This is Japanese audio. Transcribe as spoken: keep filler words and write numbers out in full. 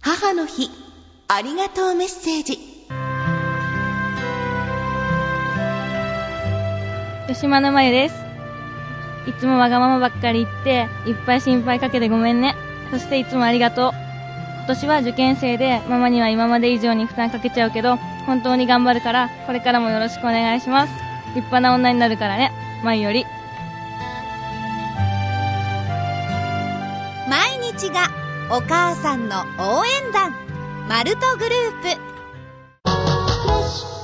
母の日ありがとうメッセージ。 吉間のまゆです。いつもわがままばっかり言っていっぱい心配かけてごめんね。そしていつもありがとう。今年は受験生でママには今まで以上に負担かけちゃうけど本当に頑張るからこれからもよろしくお願いします。立派な女になるからね。まゆより。 毎日がお母さんの応援団マルトグループ。